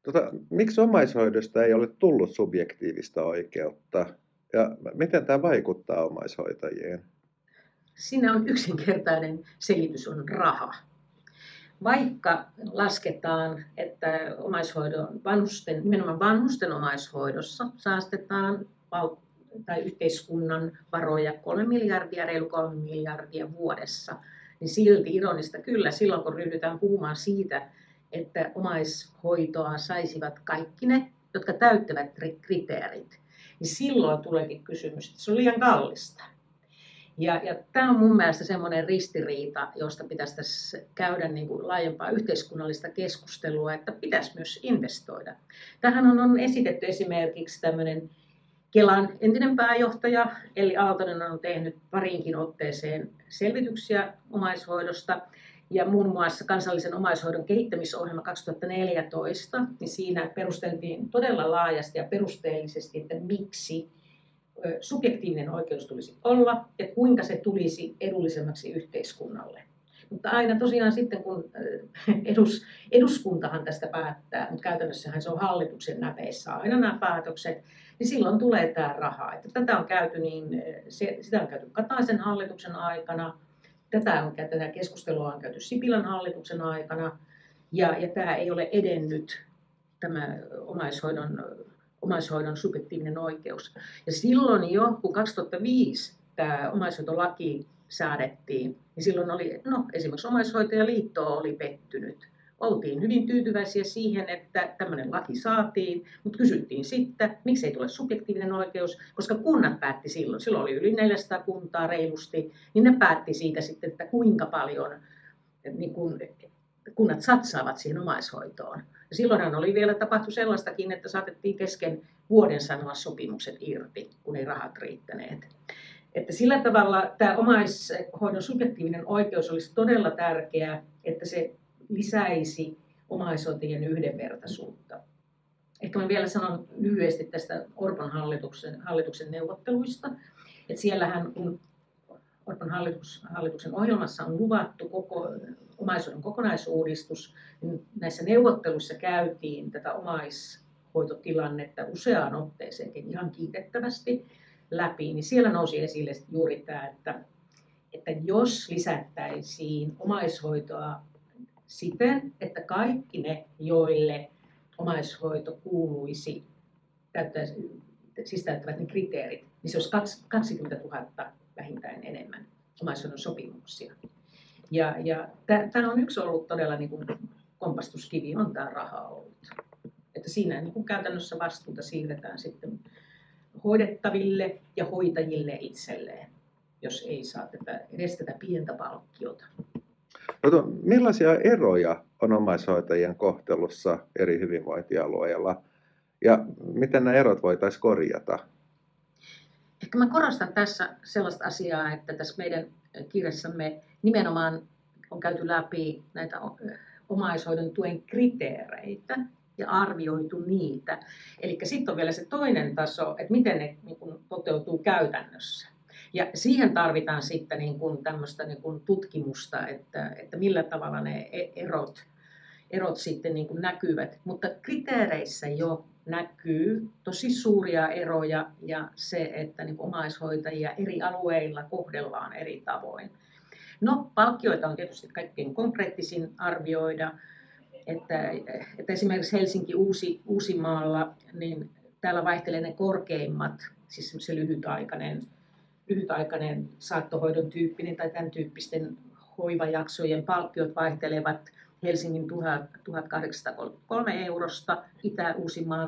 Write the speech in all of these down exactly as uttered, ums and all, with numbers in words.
Tota, miksi omaishoidosta ei ole tullut subjektiivista oikeutta ja miten tämä vaikuttaa omaishoitajiin? Siinä on yksinkertainen selitys, on raha. Vaikka lasketaan, että omaishoidon, vanhusten, nimenomaan vanhusten omaishoidossa säästetään val- tai yhteiskunnan varoja kolme miljardia, reilu kolme miljardia vuodessa, niin silti ironista kyllä silloin, kun ryhdytään puhumaan siitä, että omaishoitoa saisivat kaikki ne, jotka täyttävät kriteerit, niin silloin tuleekin kysymys, että se on liian kallista. Ja, ja tämä on mun mielestä semmoinen ristiriita, josta pitäisi tässä käydä niin kuin laajempaa yhteiskunnallista keskustelua, että pitäisi myös investoida. Tähän on, on esitetty esimerkiksi tämmöinen Kelan entinen pääjohtaja Elli Aaltonen on tehnyt pariinkin otteeseen selvityksiä omaishoidosta. Ja muun muassa kansallisen omaishoidon kehittämisohjelma kaksituhattaneljätoista, niin siinä perusteltiin todella laajasti ja perusteellisesti, että miksi subjektiivinen oikeus tulisi olla ja kuinka se tulisi edullisemmaksi yhteiskunnalle. Mutta aina tosiaan sitten, kun edus, eduskuntahan tästä päättää, mutta käytännössähän se on hallituksen näpeissä aina nämä päätökset, niin silloin tulee tämä raha. Että tätä on käyty niin, se, sitä on käyty Kataisen hallituksen aikana, tätä, on, tätä keskustelua on käyty Sipilän hallituksen aikana, ja, ja tämä ei ole edennyt, tämä omaishoidon omaishoidon subjektiivinen oikeus. Ja silloin jo, kun kaksituhattaviisi tämä omaishoitolaki säädettiin, niin silloin oli, no esimerkiksi Omaishoitajaliitto oli pettynyt. Oltiin hyvin tyytyväisiä siihen, että tämmöinen laki saatiin, mutta kysyttiin sitten, miksi ei tule subjektiivinen oikeus, koska kunnat päätti silloin, silloin oli yli neljäsataa kuntaa reilusti, niin ne päätti siitä sitten, että kuinka paljon niin kun, kunnat satsaavat siihen omaishoitoon. Ja silloinhan oli vielä tapahtui sellaistakin, että saatettiin kesken vuoden sanoa sopimukset irti, kun ei rahat riittäneet. Että sillä tavalla tämä omaishoidon subjektiivinen oikeus olisi todella tärkeää, että se lisäisi omaishoitajien yhdenvertaisuutta. Ehkä mä vielä sanon lyhyesti tästä Orpon hallituksen, hallituksen neuvotteluista. Että siellähän kun Orpon hallitus, hallituksen ohjelmassa on luvattu koko omaishoidon kokonaisuudistus, niin näissä neuvotteluissa käytiin tätä omaishoitotilannetta useaan otteeseenkin ihan kiitettävästi läpi, niin siellä nousi esille juuri tämä, että, että jos lisättäisiin omaishoitoa siten, että kaikki ne, joille omaishoito kuuluisi, täyttäisi, siis täyttävät ne kriteerit, niin se olisi kaksikymmentätuhatta vähintään enemmän omaishoidon sopimuksia. Ja, ja tämä on yksi ollut todella niin kuin kompastuskivi, on tämä raha ollut. Että siinä niin kuin käytännössä vastuuta siirretään sitten hoidettaville ja hoitajille itselleen, jos ei saa tätä, edes tätä pientä palkkiota. No, millaisia eroja on omaishoitajien kohtelussa eri hyvinvointialueilla ja miten nämä erot voitaisiin korjata? Ehkä mä korostan tässä sellaista asiaa, että tässä meidän kirjassamme nimenomaan on käyty läpi näitä omaishoidon tuen kriteereitä ja arvioitu niitä. Eli sitten on vielä se toinen taso, että miten ne niin kuin toteutuu käytännössä. Ja siihen tarvitaan sitten niin kuin tämmöistä niin kuin tutkimusta, että, että millä tavalla ne erot, erot sitten niin kuin näkyvät. Mutta kriteereissä jo näkyy tosi suuria eroja ja se, että niin kuin omaishoitajia eri alueilla kohdellaan eri tavoin. No, palkkioita on tietysti kaikkein konkreettisin arvioida, että, että esimerkiksi Helsinki Uusi, Uusimaalla, niin täällä vaihtelee ne korkeimmat, siis se lyhytaikainen, lyhytaikainen saattohoidon tyyppinen tai tämän tyyppisten hoivajaksojen palkkiot vaihtelevat Helsingin tuhatkahdeksansataakolmekymmentäkolme eurosta, Itä-Uusimaan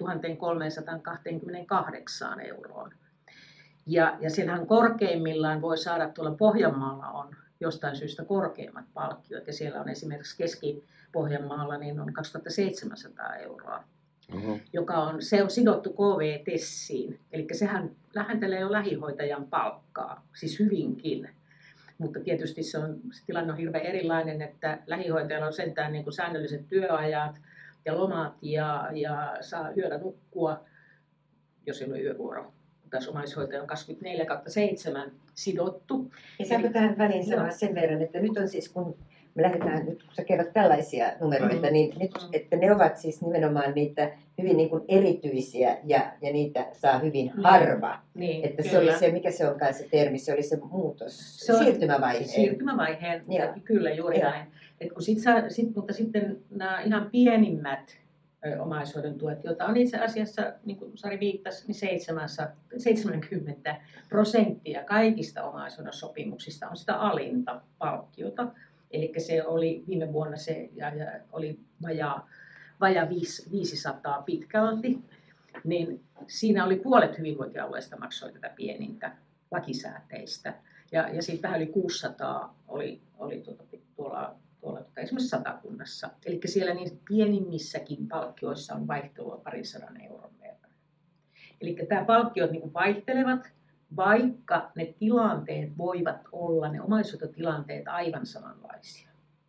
tuhatkolmesataakaksikymmentäkahdeksan euroon. Ja, ja siellähän korkeimmillaan voi saada, tuolla Pohjanmaalla on jostain syystä korkeimmat palkkiot, ja siellä on esimerkiksi Keski-Pohjanmaalla niin on kaksituhattaseitsemänsataa euroa, uh-huh. joka on, se on sidottu K V-tessiin, eli sehän lähentelee jo lähihoitajan palkkaa, siis hyvinkin. Mutta tietysti se, on, se tilanne on hirveän erilainen, että lähihoitajalla on sentään niin kuin säännölliset työajat ja lomat ja, ja saa yöllä nukkua, jos ei ole yövuoro. Taas omaishoitaja on kaksikymmentäneljä kautta seitsemän sidottu. Ja saanko tähän väliin sanoa sen verran, että nyt on siis kun me lähdetään nyt, kun sä kerrot tällaisia numeroita, mm. niin nyt, että ne ovat siis nimenomaan niitä hyvin niin kuin erityisiä ja, ja niitä saa hyvin harva. Niin, että kyllä. se oli se, mikä se onkaan se termi, se oli se muutos, se on, siirtymävaihe. Siirtymävaiheen, ja. Kyllä juuri ja. Näin. Et kun sit saa, sit, mutta sitten nämä ihan pienimmät ö, omaishoidon tuet, joita on itse asiassa, niin kuin Sari viittasi, niin seitsemänkymmentä prosenttia kaikista omaishoidon sopimuksista on sitä alinta palkkiota. Eli se oli viime vuonna se ja, ja oli vajaa, vajaa viisisataa pitkälti, niin siinä oli puolet hyvinvointialueista maksoi tätä pienintä lakisääteistä. Ja, ja sitten vähän yli kuusisataa oli, oli tuota, tuolla, tuolla tuota, esimerkiksi Satakunnassa. Eli siellä niin pienimmissäkin palkkioissa on vaihtelua parin sadan euron verran. Eli tämä palkkiot niin vaihtelevat, vaikka ne tilanteet voivat olla, ne omaishoitotilanteet aivan samanlaisia.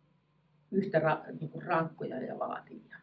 Yhtä ra, niin kuin rankkoja ja vaativia.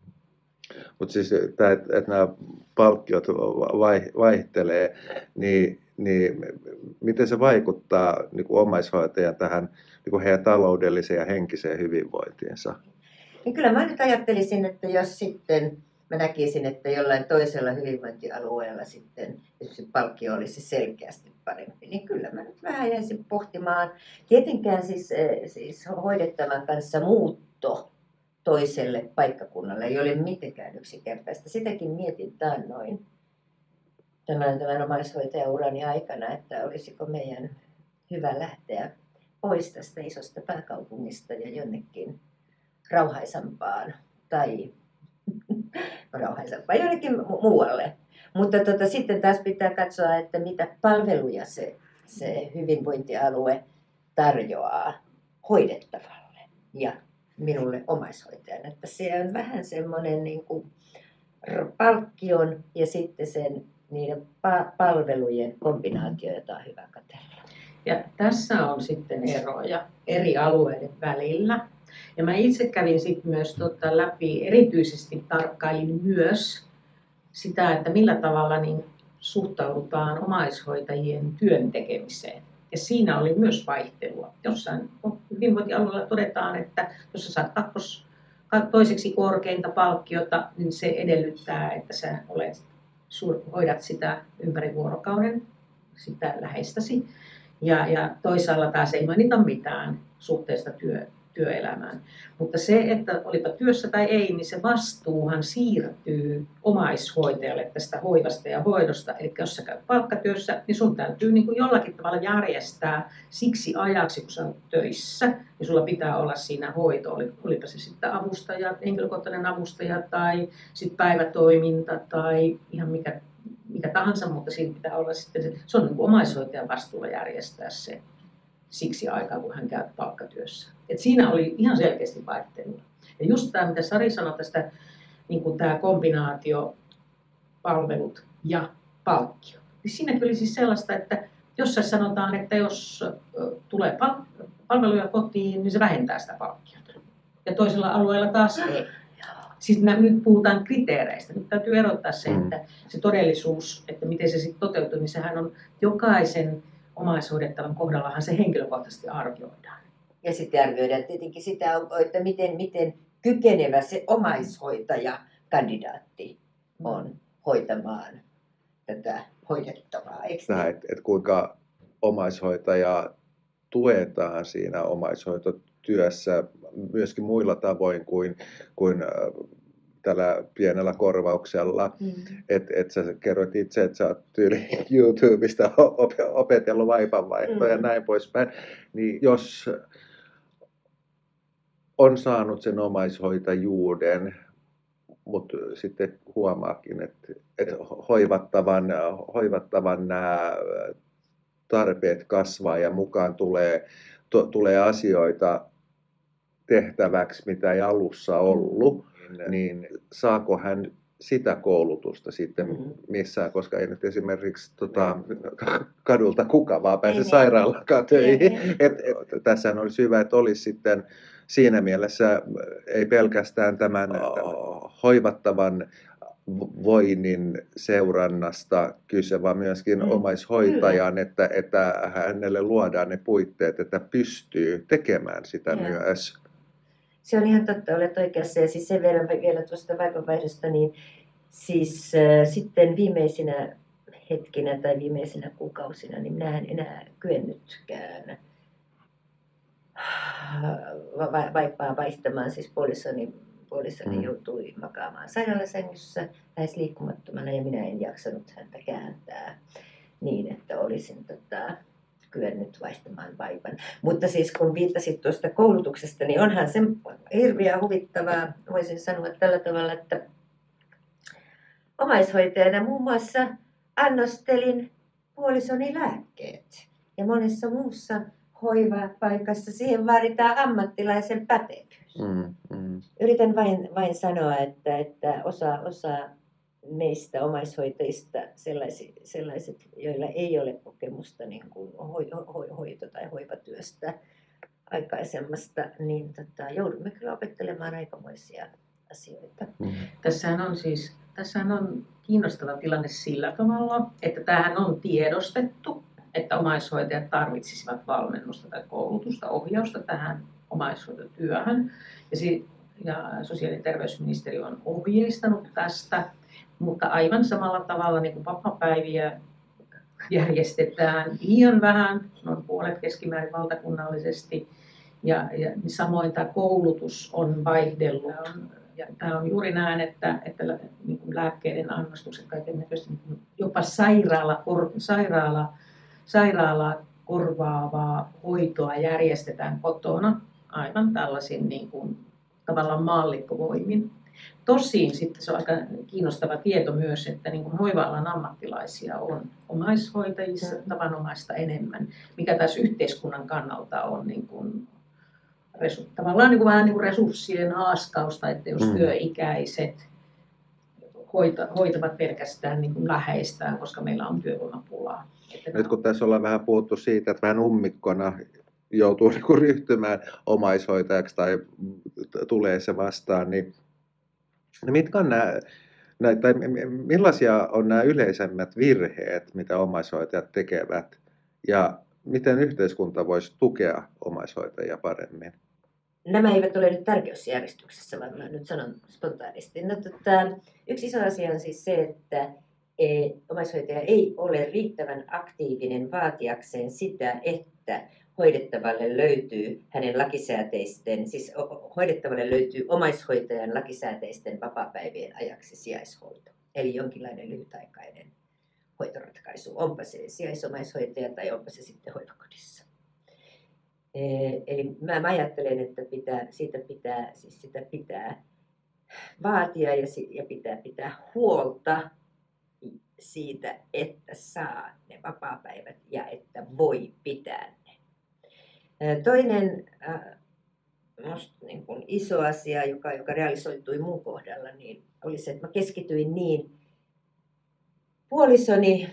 Mutta siis, että et nämä palkkiot vaihtelee, niin, niin miten se vaikuttaa niin kuin omaishoitajan tähän niin kuin heidän taloudelliseen ja henkiseen hyvinvointiinsa? Niin kyllä mä nyt ajattelisin, että jos sitten mä näkisin, että jollain toisella hyvinvointialueella sitten se palkkio olisi selkeästi parempi, niin kyllä mä nyt vähän jäisin pohtimaan. Tietenkään siis, siis hoidettavan kanssa muutto toiselle paikkakunnalle ei ole mitenkään yksinkertaista. Sitäkin mietin taannoin tämän, tämän omaishoitajaurani aikana, että olisiko meidän hyvä lähteä pois tästä isosta pääkaupungista ja jonnekin rauhaisampaan tai rauhaisampaan jonnekin mu- muualle. Mutta tota, sitten taas pitää katsoa, että mitä palveluja se, se hyvinvointialue tarjoaa hoidettavalle ja minulle omaishoitajana. Että se on vähän semmoinen niin kuin palkkion ja sitten sen niiden pa- palvelujen kombinaatio, jota on hyvä katsella. Ja tässä on sitten eroja eri alueiden välillä. Ja mä itse kävin sitten myös tota läpi, erityisesti tarkkailin myös sitä, että millä tavalla niin suhtaudutaan omaishoitajien työn tekemiseen. Ja siinä oli myös vaihtelua. Jossain hyvinvointialueella todetaan, että jos sä saat kakkos, toiseksi korkeinta palkkiota, niin se edellyttää, että sä olet, hoidat sitä ympäri vuorokauden, sitä läheistäsi. Ja, ja toisaalla taas ei mainita mitään suhteesta työ, työelämään. Mutta se, että olipa työssä tai ei, niin se vastuuhan siirtyy omaishoitajalle tästä hoivasta ja hoidosta. Eli jos sä käyt palkkatyössä, niin sun täytyy niin kuin jollakin tavalla järjestää siksi ajaksi, kun sä olet töissä, niin sulla pitää olla siinä hoito. Olipa se sitten avustaja, henkilökohtainen avustaja tai sitten päivätoiminta tai ihan mikä, mikä tahansa, mutta siinä pitää olla sitten se, se on niin kuin omaishoitajan vastuulla järjestää se siksi aikaa, kun hän käy palkkatyössä. Et siinä oli ihan selkeästi vaihtelua. Ja just tämä, mitä Sari sanoi tästä, niin kuin tämä kombinaatio, palvelut ja palkkio. Niin siinä oli siis sellaista, että jossain sanotaan, että jos tulee palveluja kotiin, niin se vähentää sitä palkkiota. Ja toisella alueella taas ei. Siis nyt puhutaan kriteereistä. Nyt täytyy erottaa se, että se todellisuus, että miten se sitten toteutuu, niin sehän on jokaisen omaishoidettavan kohdallahan se henkilökohtaisesti arvioidaan. Ja sitten arvioidaan tietenkin sitä, että miten, miten kykenevä se omaishoitajakandidaatti on hoitamaan tätä hoidettavaa. Että et kuinka omaishoitajaa tuetaan siinä omaishoitotyössä myöskin muilla tavoin kuin, kuin tällä pienellä korvauksella. Mm. Että et sä kerroit itse, että sä oot tyyli YouTubesta opetellut vaipanvaihtoa mm. ja näin poispäin. Niin jos on saanut sen omaishoitajuuden, mutta sitten huomaakin, että, että hoivattavan, hoivattavan nämä tarpeet kasvaa ja mukaan tulee, to, tulee asioita tehtäväksi, mitä ei alussa ollut, mm. niin saako hän sitä koulutusta sitten mm. missään, koska ei nyt esimerkiksi tota, kadulta kuka vaan pääse sairaalakaan töihin. Et, et, tässä olisi hyvä, että olisi sitten siinä mielessä ei pelkästään tämän hoivattavan voinnin seurannasta kyse, vaan myöskin Mm, omaishoitajan, että, että hänelle luodaan ne puitteet, että pystyy tekemään sitä Joo. myös. Se on ihan totta, olet oikeassa. Ja siis sen verran vielä tuosta vaivanvaihdosta, niin siis äh, sitten viimeisinä hetkinä tai viimeisinä kuukausina, niin minä en enää kyennytkään va- vaipaa vaihtamaan. Siis puolisoni, puolisoni Mm. joutui makaamaan sairaalasängyssä lähes liikkumattomana ja minä en jaksanut häntä kääntää niin, että olisin tota, kyennyt vaihtamaan vaipan. Mutta siis kun viittasit tuosta koulutuksesta, niin onhan se hirveän huvittavaa. Voisin sanoa tällä tavalla, että omaishoitajana muun muassa annostelin puolisoni lääkkeet. Ja monessa muussa hoivapaikassa siihen vaaditaan ammattilaisen pätevyys. Mm, mm. Yritän vain, vain sanoa, että, että osa, osa meistä omaishoitajista, sellaiset, sellaiset, joilla ei ole kokemusta niin kuin ho- ho- hoito- tai hoivatyöstä aikaisemmasta, niin tota, joudumme kyllä opettelemaan aikamoisia asioita. Mm. Tässähän on siis tässähän on kiinnostava tilanne sillä tavalla, että tämähän on tiedostettu, että omaishoitajat tarvitsisivat valmennusta tai koulutusta, ohjausta tähän omaishoitotyöhön. Ja, si- ja sosiaali- ja terveysministeriö on ohjeistanut tästä, mutta aivan samalla tavalla niin kuin vapaapäiviä järjestetään liian vähän, noin puolet keskimäärin valtakunnallisesti. Ja, ja samoin tämä koulutus on vaihdellut. Ja tämä on juuri näin, että, että niin kuin lääkkeiden annostukset, kaiken näköistä, niin jopa sairaala, kor, sairaala, sairaala korvaavaa hoitoa järjestetään kotona aivan tällaisin niin kuin, tavallaan maallikkovoimin. Tosin sitten se on aika kiinnostava tieto myös, että niin kuin hoiva-alan ammattilaisia on omaishoitajissa tavanomaista enemmän, mikä taas yhteiskunnan kannalta on niin kuin resu, tavallaan niin kuin vähän niin kuin resurssien haaskausta, että jos Mm. työikäiset hoita, hoitavat pelkästään niin kuin läheistään, koska meillä on työvoimapulaa. Nyt kun tässä ollaan vähän puhuttu siitä, että vähän ummikkona joutuu niin kuin ryhtymään omaishoitajaksi tai tulee se vastaan, niin mitkä on nämä, tai millaisia on nämä yleisemmät virheet, mitä omaishoitajat tekevät, ja miten yhteiskunta voisi tukea omaishoitajia paremmin? Nämä eivät ole nyt tärkeysjärjestyksessä, vaan mä nyt sanon spontaanisti. No, tota, yksi iso asia on siis se, että e, omaishoitaja ei ole riittävän aktiivinen vaatiakseen sitä, että hoidettavalle löytyy hänen lakisääteisten, siis hoidettavalle löytyy omaishoitajan lakisääteisten vapaapäivien ajaksi sijaishoito. Eli jonkinlainen lyhytaikainen hoitoratkaisu, onpa se sijaisomaishoitaja tai onpa se sitten hoivakodissa. Eli mä ajattelen, että pitää, siitä pitää, siis sitä pitää vaatia ja, ja pitää pitää huolta siitä, että saa ne vapaapäivät ja että voi pitää ne. Toinen musta niin kuin iso asia, joka, joka realisoitui mun kohdalla, niin oli se, että mä keskityin niin puolisoni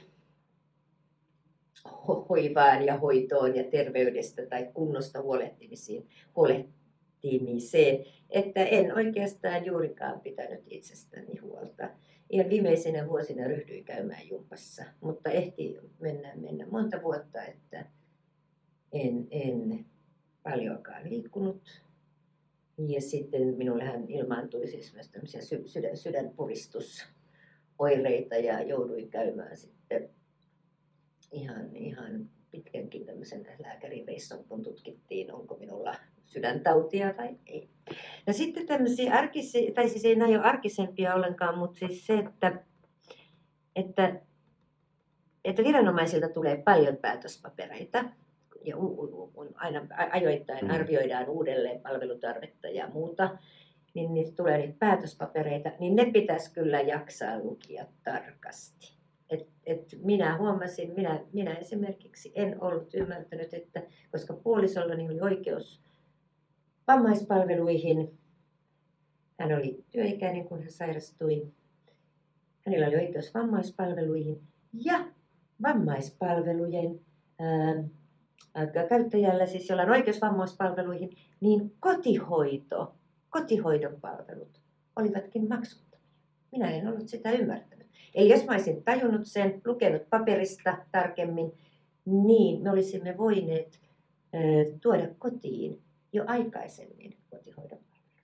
hoivaan ja hoitoon ja terveydestä tai kunnosta huolehtimiseen, huolehtimiseen, että en oikeastaan juurikaan pitänyt itsestäni huolta. Ihan viimeisenä vuosina ryhdyin käymään jumpassa, mutta ehti mennä, mennä monta vuotta, että en, en paljonkaan liikkunut. Ja sitten minullehan ilmaantui siis myös tämmöisiä sydän, sydänpuristusoireita ja jouduin käymään sitten ihan, ihan pitkänkin tämmöisen lääkärin reissun, kun tutkittiin, onko minulla sydäntautia vai ei. Ja sitten tämmöisiä arkisia, tai siis ei näin ole arkisempia ollenkaan, mutta siis se, että, että, että viranomaisilta tulee paljon päätöspapereita ja aina ajoittain arvioidaan uudelleen palvelutarvetta ja muuta, niin niitä tulee niitä päätöspapereita, niin ne pitäisi kyllä jaksaa lukia tarkasti. Et, et minä huomasin, minä, minä esimerkiksi en ollut ymmärtänyt, että koska puolisollani oli oikeus vammaispalveluihin, hän oli työikäinen, kun hän sairastui, hänellä oli oikeus vammaispalveluihin ja vammaispalvelujen ää, käyttäjällä, siis jolla on oikeus vammaispalveluihin, niin kotihoito, kotihoidon palvelut olivatkin maksuttomia. minä en ollut sitä ymmärtänyt. Eli jos mä olisin tajunnut sen, lukenut paperista tarkemmin, niin me olisimme voineet äh, tuoda kotiin jo aikaisemmin kotihoidon.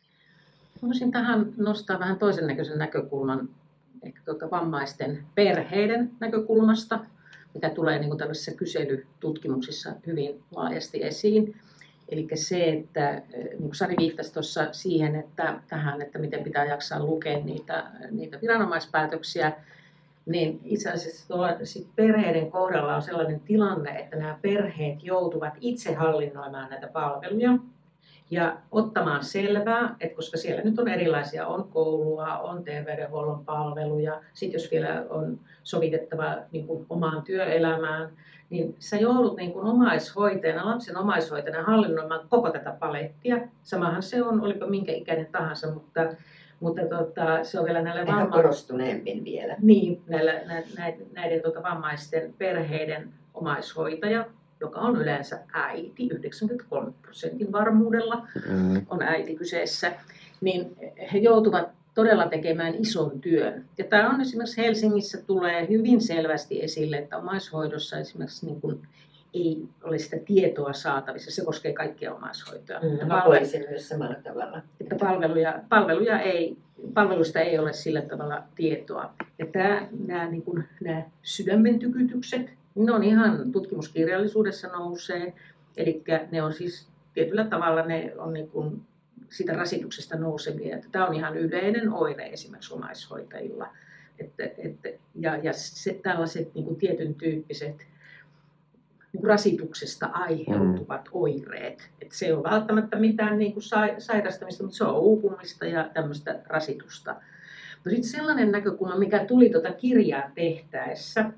Voisin tähän nostaa vähän toisen näköisen näkökulman, ehkä tuota vammaisten perheiden näkökulmasta, mikä tulee niin kuin tällaisissa kyselytutkimuksissa hyvin laajasti esiin. Eli se, että niin kuin Sari viittasi tuossa siihen, että tähän, että miten pitää jaksaa lukea niitä, niitä viranomaispäätöksiä, niin itse asiassa tuolla sit perheiden kohdalla on sellainen tilanne, että nämä perheet joutuvat itse hallinnoimaan näitä palveluja ja ottamaan selvää, että koska siellä nyt on erilaisia, on koulua, on terveydenhuollon palveluja, sitten jos vielä on sovitettava niin kuin omaan työelämään, niin sä joudut niin kuin omaishoitajana, lapsen omaishoitajana hallinnoimaan koko tätä palettia. Samahan se on, olipa minkä ikäinen tahansa, mutta, mutta tota, se on vielä näille Ehkä vamma... korostuneemmin vielä. Niin, näillä, näiden, näiden tota, vammaisten perheiden omaishoitaja, joka on yleensä äiti, yhdeksänkymmentäkolme prosentin varmuudella Mm. on äiti kyseessä, niin he joutuvat todella tekemään ison työn. Ja tämä on esimerkiksi Helsingissä tulee hyvin selvästi esille, että omaishoidossa esimerkiksi niin kuin ei ole sitä tietoa saatavissa. Se koskee kaikkia omaishoitoja. Mm, mä Palvelu- koisin myös samalla tavalla. että palveluja, palveluja ei, palveluista ei ole sillä tavalla tietoa. Ja tämä, nämä, niin kuin, nämä sydämen tykytykset, ne on ihan tutkimuskirjallisuudessa nousee. Eli ne on siis tietyllä tavalla ne on niin kuin siitä rasituksesta nousevia. Että tämä on ihan yleinen oire esimerkiksi omaishoitajilla. Että, että, ja ja se, tällaiset niin kuin tietyn tyyppiset niin kuin rasituksesta aiheutuvat mm. oireet. Että se ei ole välttämättä mitään niin kuin sairastamista, mutta se on uupumista ja tämmöistä rasitusta. No sitten sellainen näkökulma, mikä tuli tuota kirjaa tehtäessä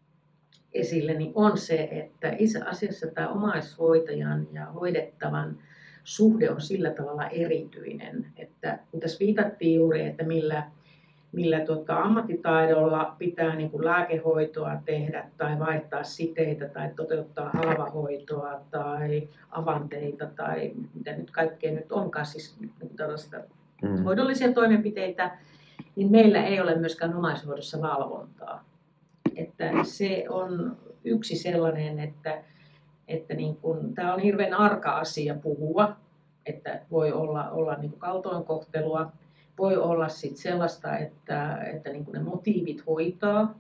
esille, niin on se, että itse asiassa tämä omaishoitajan ja hoidettavan suhde on sillä tavalla erityinen, että kun tässä viitattiin juuri, että millä, millä tuota, ammattitaidolla pitää niin kuin lääkehoitoa tehdä tai vaihtaa siteitä tai toteuttaa halvahoitoa tai avanteita tai mitä nyt kaikkea nyt onkaan, siis niin tällaista mm. hoidollisia toimenpiteitä, niin meillä ei ole myöskään omaishoidossa valvontaa. Että se on yksi sellainen, että, että niin kun, tämä on hirveän arka asia puhua, että voi olla, olla niin kuin kaltoinkohtelua, voi olla sit sellaista, että, että niin kuin ne motiivit hoitaa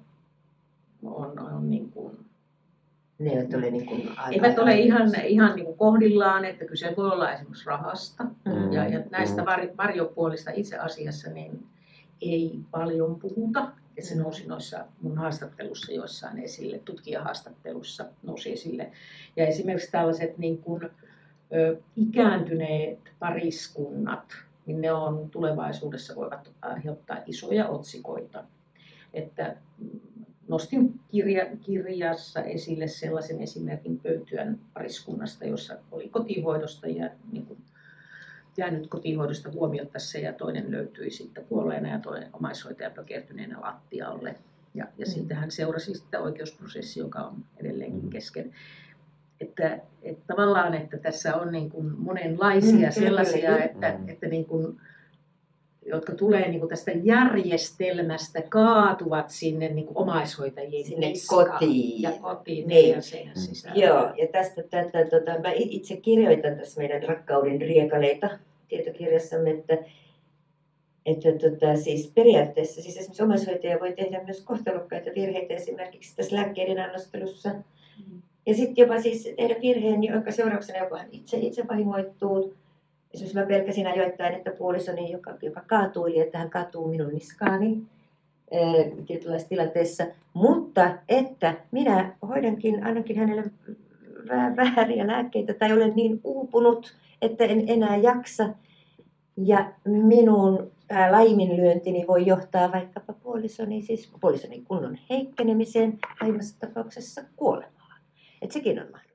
on, on niin kuin, ne eivät ole, niin kuin aivan, eivät ole ihan, ihan niin kuin kohdillaan, että kyse voi olla esimerkiksi rahasta mm. ja, ja näistä var, varjopuolista itse asiassa niin ei paljon puhuta. Ja se nousi noissa mun haastattelussa joissain esille, tutkijahaastattelussa nousi esille. Ja esimerkiksi tällaiset niin kuin, ö, ikääntyneet pariskunnat, niin ne on tulevaisuudessa voivat aiheuttaa isoja otsikoita. Että nostin kirja, kirjassa esille sellaisen esimerkin Pöytyän pariskunnasta, jossa oli kotihoidosta ja niin kuin, jäänyt kotihoidosta huomioon tässä ja toinen löytyi sitten kuolleena ja toinen omaishoitaja pökertyneenä lattialle. Ja, ja mm. siitähän seurasi sitten oikeusprosessi, joka on edelleenkin mm. kesken. Että, että tavallaan, että tässä on niin kuin monenlaisia mm, sellaisia, kyllä, että, mm. että niin kuin, jotka tulee niin kuin tästä järjestelmästä, kaatuvat sinne niin kuin omaishoitajien sinne kotiin. Ja kotiin niin. ja sen sisällä. Joo, ja tästä tätä, tota, mä itse kirjoitan tässä meidän Rakkauden riekaleita tietokirjassamme, että, että tota, siis periaatteessa siis esimerkiksi omaishoitaja voi tehdä myös kohtalokkaita virheitä esimerkiksi tässä lääkkeiden annostelussa. Mm. Ja sitten jopa siis tehdä virheen, jonka seurauksena joku itse, itse vahingoittuu. Esimerkiksi mä pelkäsin ajoittain, että puolisoni, joka, joka kaatuili, että hän kaatuu minun niskaani ää, tietynlaisessa tilanteessa. Mutta että minä hoidankin, annankin hänelle vääriä lääkkeitä tai olen niin uupunut, että en enää jaksa. Ja minun ää, laiminlyöntini voi johtaa vaikkapa puolisoni, siis puolisoni kunnon heikkenemiseen, pahimmassa tapauksessa kuolemaan. Että sekin on mahdollista.